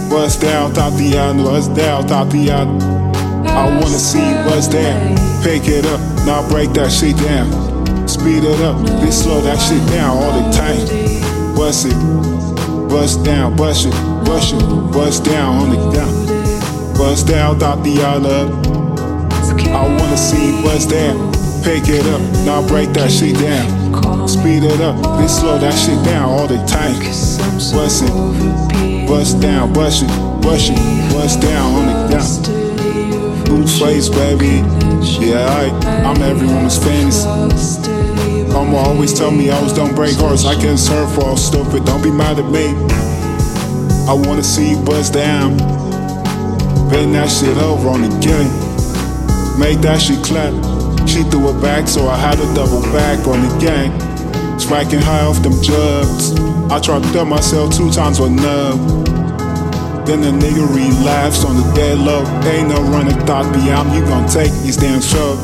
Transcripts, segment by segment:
Bust down, Tatiana, bust down, Tatiana. I wanna see what's there. Pick it up, now break that shit down. Speed it up, then slow that shit down all the time. Bust it, bust down, bust it, bust it, bust down on the down. Bust down, Tatiana. I wanna see what's there. Pick it up, now break that shit down. Speed it up, then slow that shit down all the time. Bust it, bust down, bust it, bust it, bust down on the down. Blueface, baby, yeah, I'm every woman's fantasy. Mama always tell me I was don't break hearts, I can't serve for all stupid, don't be mad at me. I wanna see you bust down. Bend that shit over on the gang. Make that shit clap. She threw it back, so I had to double back on the gang. Striking high off them drugs. I tried to dump myself 2 times with nub. Then the nigga relapsed on the dead low. Ain't no running thought beyond you gon' take these damn drugs.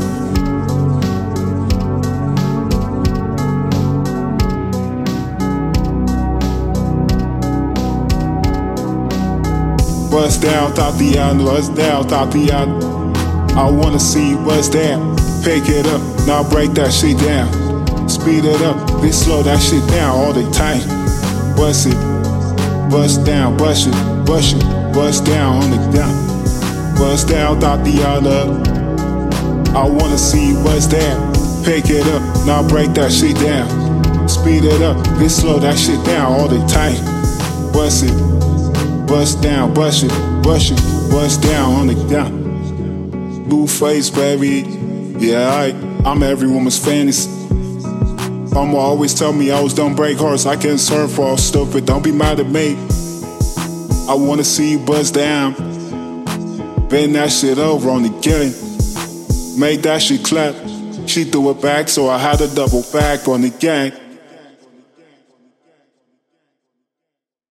Bust down, Tatiana, bust down, Tatiana. I wanna see what's there. Pick it up, now break that shit down. Speed it up, then slow that shit down all the time. Bust it, bust down, bust it, bust it, bust down on the down. Bust down, Tatiana. I wanna see what's there. Pick it up, now break that shit down. Speed it up, then slow that shit down all the time. Bust it, bust down, bust it, bust it, bust down on the down. Blueface, baby, yeah, I'm every woman's fantasy. Mama always tell me I was don't break hearts, I can't serve for all stupid, don't be mad at me. I wanna see you bust down. Bend that shit over on the gang. Make that shit clap. She threw it back, so I had to double back on the gang.